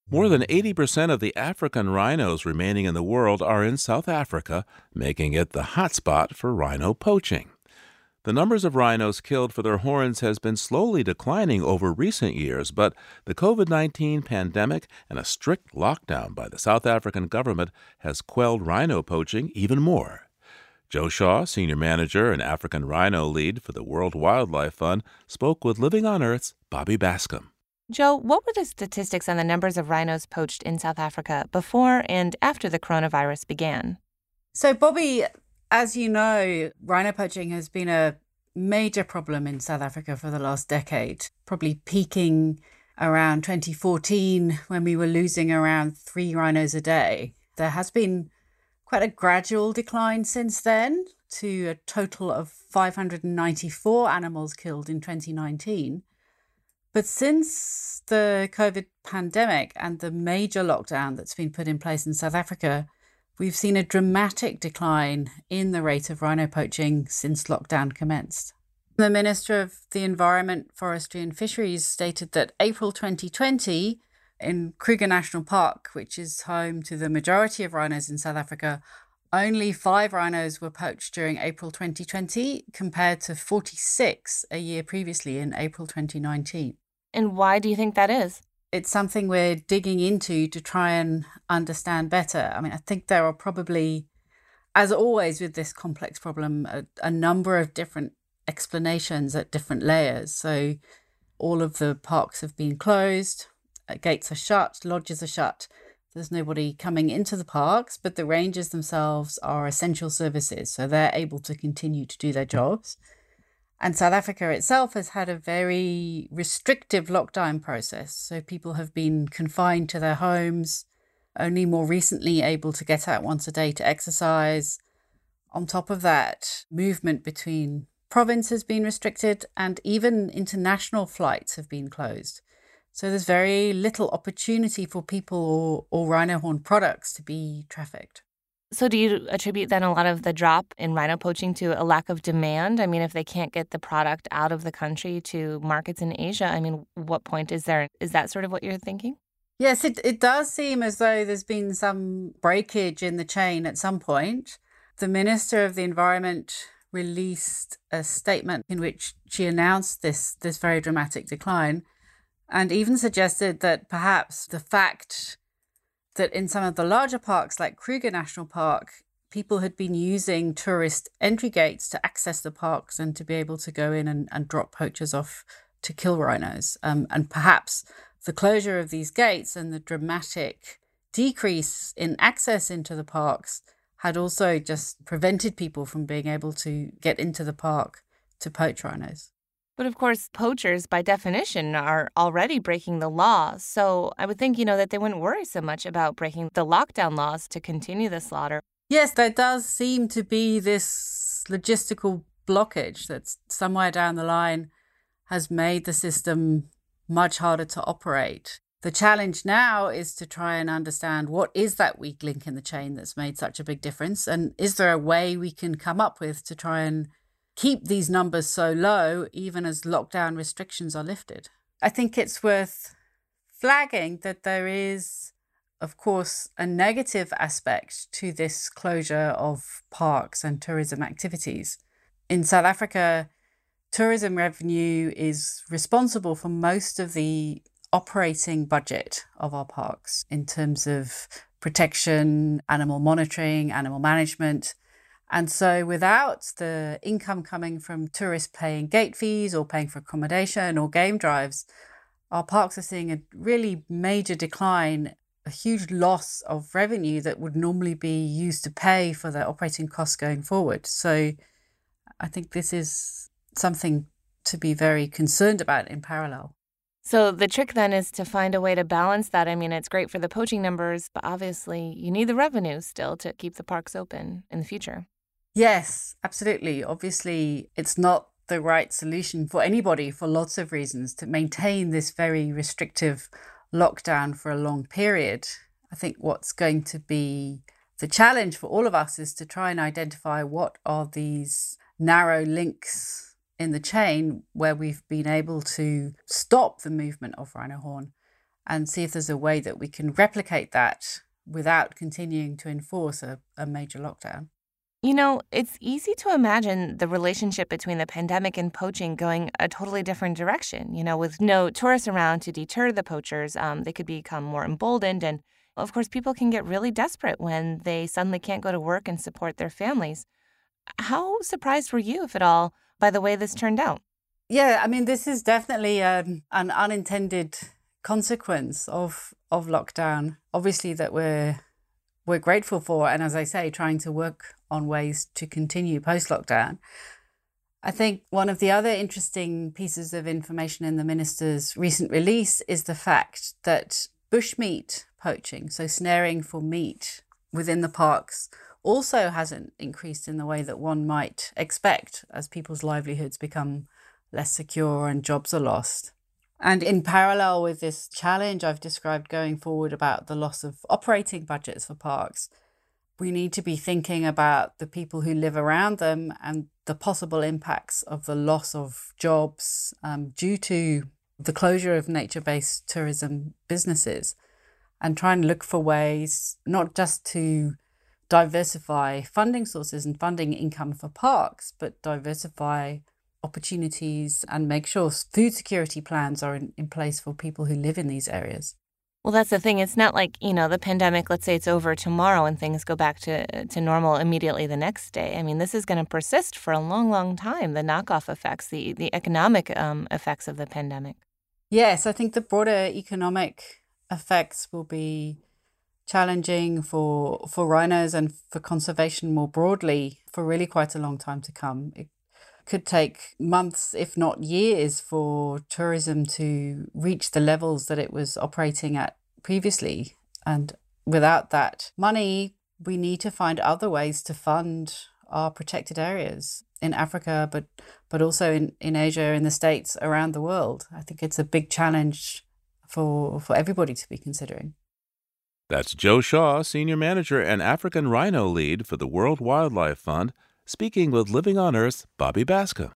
More than 80% of the African rhinos remaining in the world are in South Africa, making it the hotspot for rhino poaching. The numbers of rhinos killed for their horns has been slowly declining over recent years, but the COVID-19 pandemic and a strict lockdown by the South African government has quelled rhino poaching even more. Joe Shaw, Senior Manager and African Rhino Lead for the World Wildlife Fund, spoke with Living on Earth's Bobby Bascom. Joe, what were the statistics on the numbers of rhinos poached in South Africa before and after the coronavirus began? So, Bobby, as you know, rhino poaching has been a major problem in South Africa for the last decade, probably peaking around 2014 when we were losing around 3 rhinos a day. There has been quite a gradual decline since then to a total of 594 animals killed in 2019. But since the COVID pandemic and the major lockdown that's been put in place in South Africa, we've seen a dramatic decline in the rate of rhino poaching since lockdown commenced. The Minister of the Environment, Forestry and Fisheries stated that April 2020, in Kruger National Park, which is home to the majority of rhinos in South Africa, only 5 rhinos were poached during April 2020 compared to 46 a year previously in April 2019. And why do you think that is? It's something we're digging into to try and understand better. I mean, I think there are probably, as always with this complex problem, a number of different explanations at different layers. So all of the parks have been closed, gates are shut, lodges are shut. There's nobody coming into the parks, but the rangers themselves are essential services, so they're able to continue to do their jobs. And South Africa itself has had a very restrictive lockdown process. So people have been confined to their homes, only more recently able to get out once a day to exercise. On top of that, movement between provinces has been restricted and even international flights have been closed. So there's very little opportunity for people or rhino horn products to be trafficked. So do you attribute then a lot of the drop in rhino poaching to a lack of demand? I mean, if they can't get the product out of the country to markets in Asia, I mean, what point is there? Is that sort of what you're thinking? Yes, it does seem as though there's been some breakage in the chain at some point. The Minister of the Environment released a statement in which she announced this very dramatic decline and even suggested that perhaps the fact that in some of the larger parks like Kruger National Park, people had been using tourist entry gates to access the parks and to be able to go in and drop poachers off to kill rhinos. And perhaps the closure of these gates and the dramatic decrease in access into the parks had also just prevented people from being able to get into the park to poach rhinos. But of course, poachers, by definition, are already breaking the law. So I would think, that they wouldn't worry so much about breaking the lockdown laws to continue the slaughter. Yes, there does seem to be this logistical blockage that somewhere down the line has made the system much harder to operate. The challenge now is to try and understand what is that weak link in the chain that's made such a big difference, and is there a way we can come up with to try and keep these numbers so low even as lockdown restrictions are lifted. I think it's worth flagging that there is, of course, a negative aspect to this closure of parks and tourism activities. In South Africa, tourism revenue is responsible for most of the operating budget of our parks in terms of protection, animal monitoring, animal management. And so without the income coming from tourists paying gate fees or paying for accommodation or game drives, our parks are seeing a really major decline, a huge loss of revenue that would normally be used to pay for their operating costs going forward. So I think this is something to be very concerned about in parallel. So the trick then is to find a way to balance that. I mean, it's great for the poaching numbers, but obviously you need the revenue still to keep the parks open in the future. Yes, absolutely. Obviously, it's not the right solution for anybody for lots of reasons to maintain this very restrictive lockdown for a long period. I think what's going to be the challenge for all of us is to try and identify what are these narrow links in the chain where we've been able to stop the movement of rhino horn and see if there's a way that we can replicate that without continuing to enforce a major lockdown. You know, it's easy to imagine the relationship between the pandemic and poaching going a totally different direction. You know, with no tourists around to deter the poachers, they could become more emboldened. And of course, people can get really desperate when they suddenly can't go to work and support their families. How surprised were you, if at all, by the way this turned out? Yeah, I mean, this is definitely an unintended consequence of lockdown. Obviously, that we're grateful for, and as I say, trying to work on ways to continue post-lockdown. I think one of the other interesting pieces of information in the minister's recent release is the fact that bushmeat poaching, so snaring for meat within the parks, also hasn't increased in the way that one might expect as people's livelihoods become less secure and jobs are lost. And in parallel with this challenge I've described going forward about the loss of operating budgets for parks, we need to be thinking about the people who live around them and the possible impacts of the loss of jobs due to the closure of nature-based tourism businesses, and try and look for ways not just to diversify funding sources and funding income for parks, but diversify opportunities and make sure food security plans are in place for people who live in these areas. Well, that's the thing. It's not like, you know, the pandemic, let's say it's over tomorrow and things go back to normal immediately the next day. I mean, this is going to persist for a long, long time, the knockoff effects, the economic effects of the pandemic. Yes, I think the broader economic effects will be challenging for rhinos and for conservation more broadly for really quite a long time to come. It could take months, if not years, for tourism to reach the levels that it was operating at previously. And without that money, we need to find other ways to fund our protected areas in Africa, but also in Asia, in the States, around the world. I think it's a big challenge for everybody to be considering. That's Jo Shaw, Senior Manager and African Rhino Lead for the World Wildlife Fund, speaking with Living on Earth's Bobby Bascomb.